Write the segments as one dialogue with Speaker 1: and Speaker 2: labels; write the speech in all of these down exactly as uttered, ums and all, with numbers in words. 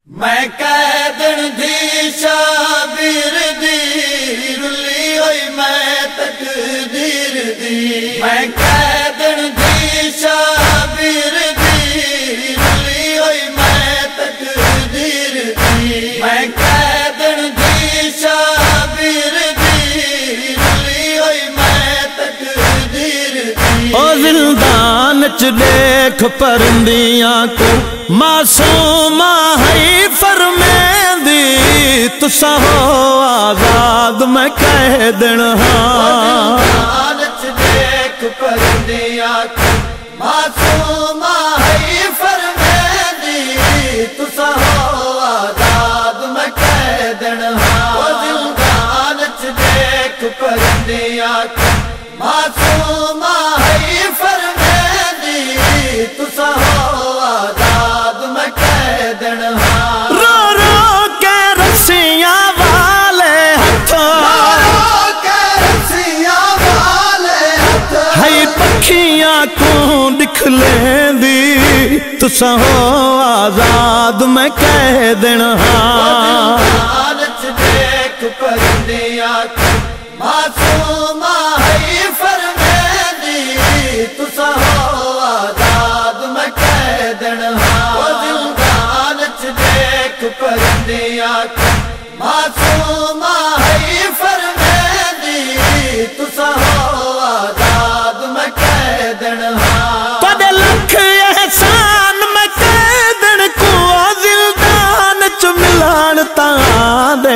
Speaker 1: मैं कैदन दी शाबीर दी रुली होई मैं तकदीर दी। मैं कैदन दी शाबीर दी रुली होई मैं तकदीर दी। मैं कैदन दी शाबीर दी रुली होई मैं तकदीर दी।
Speaker 2: ओ जिंदान च देख परिंदियां को मासूमा है फरमेंदी तुसा हो आजाद मैं कह दिन हाँ।
Speaker 1: देख परिंदियां मासूमा है फरमेंदी तुसा हो आजाद मैं कह दिन हाँ। देख परिंदियां मासूमा है फरमेंदी तुसा हो आजाद मैं कह दिन हाँ।
Speaker 2: रो रो के रस्सियां वाले हथों है पखियां को दिख लेंदी तुसा हो आजाद मैं कह दिन हाँ।
Speaker 1: देख परिंदियां मासूमा है फरमेंदी तुसा हो आजाद मैं कह दिन हाँ। देख परिंदियां मासूमा है फरमेंदी तुसा हो आजाद मैं कह दिन हाँ।
Speaker 2: पद लख एहसान मैं कह दिन को जिंदान च मिलान ता दे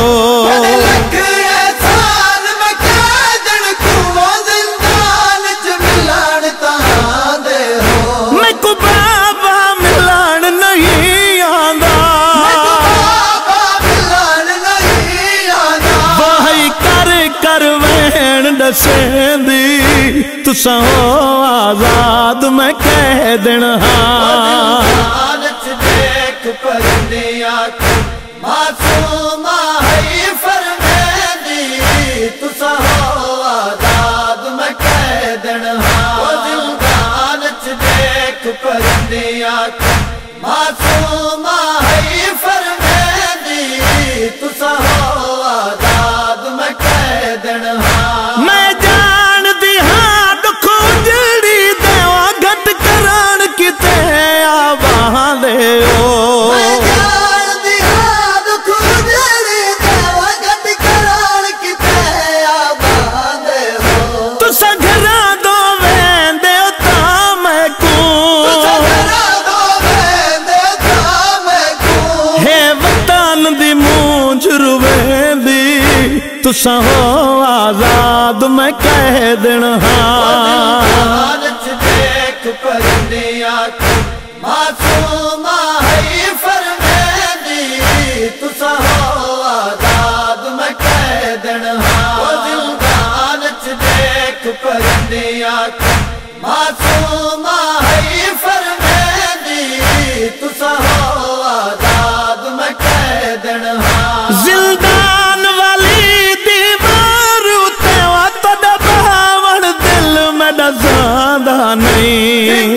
Speaker 2: दसेंदी तुसा हो आजाद मैं कह दिन हाँ।
Speaker 1: देख परिंदियां मासूमा है फरमेंदी तुसा हो आजाद मैं कह दिन हाँ। देख परिंदियां मासूमा है फरमेंदी तुसा हो आजाद मैं कह दिन हाँ। तुसा हो आजाद मैं कह दिन हाँ। देख परिंदियां मासूमा है फरमेंदी तुसा हो आजाद मैं कह दिन हाँ। देख परिंदियां मासूमा है फरमेंदी तुसा हो आजाद मैं कह दिन हाँ।
Speaker 2: जिंदान वाली दीवार उते तद बावण दिल में डसादा नहीं।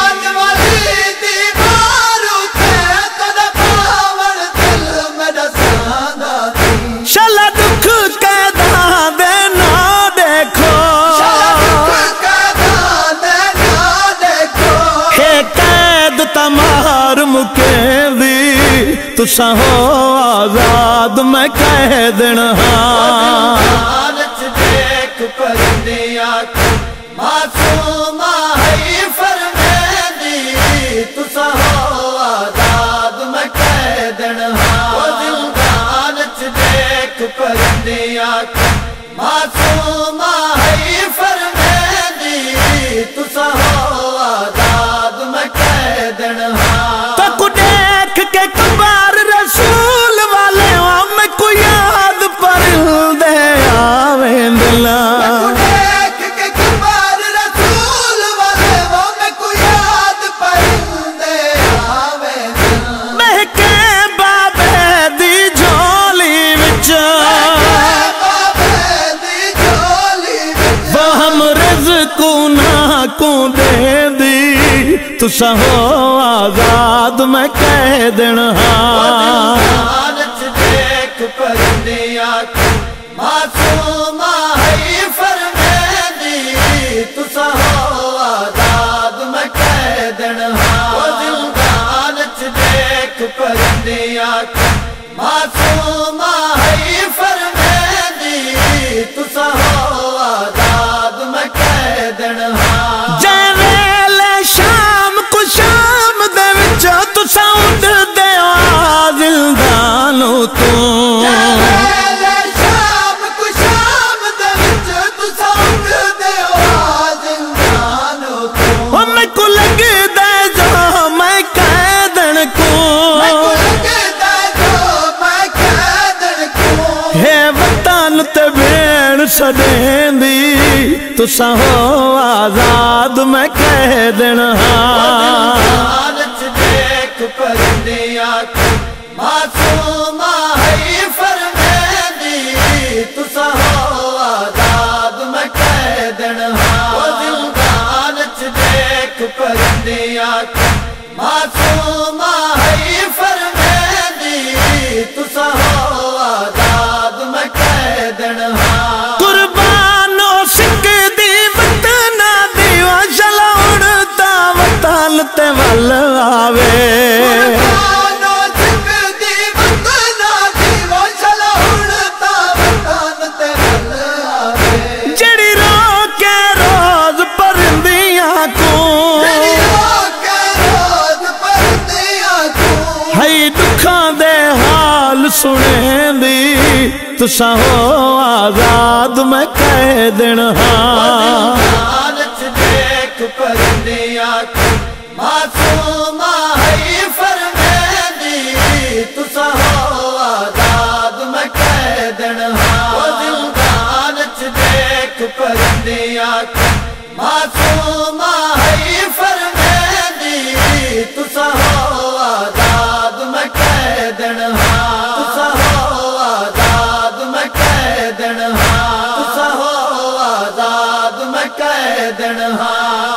Speaker 2: चला दुख कैदा दे ना देखो हे कैद तमार मुकेंदी तुसा हो आजाद मैं कह दिन हाँ।
Speaker 1: देख परिंदियां मासूमा है फरमेंदी तुसा हो आजाद मैं कह दिन हाँ। देख परिंदियां मासूमा है फरमेंदी तुसा हो आजाद मैं कह दिन हाँ।
Speaker 2: तक देख के कबार रसूल वाले मैं को याद पर दे आवे दिला।
Speaker 1: देख के कबार रसूल
Speaker 2: तुसा हो आजाद मैं कह देन हाँ।
Speaker 1: देख परंदे आखो मासूमा है फरमेंदी तुसा हो आजाद मैं कह देन हाँ। जिंदान च देख परंदे आखो मासूमा है फरमेंदी तुसा हो आजाद मैं कह देन हाँ।
Speaker 2: जै वेले शाम को शाम दे विच तुसा उठदे आ जिंदानो तू सदेंदी तुसा हो आजाद मैं कह देन हाँ।
Speaker 1: देख परंदे आखो मासूमा है फरमेंदी तुसा हो आजाद मैं कह देन हाँ। जिंदान च देख परंदे आखो मासूमा है फरमेंदी तुसा हो आजाद मैं कह देन हाँ।
Speaker 2: ते वल आवे जड़ी रो के रोज परंदियां को है दुखां दे हाल सुनेंदी तुसा हो आजाद मैं कह देन हाँ।
Speaker 1: देख परंदे आखो मासूमा है फरमेंदी तुसा हो आजाद मैं कह देन हाँ। जिंदान च देख परंदे आखो मासूमा है फरमेंदी तुसा हो आजाद मैं कह देन हाँ। तुसा हो आजाद मैं कह देन हाँ। तुसा हो आजाद मैं कह देन हाँ।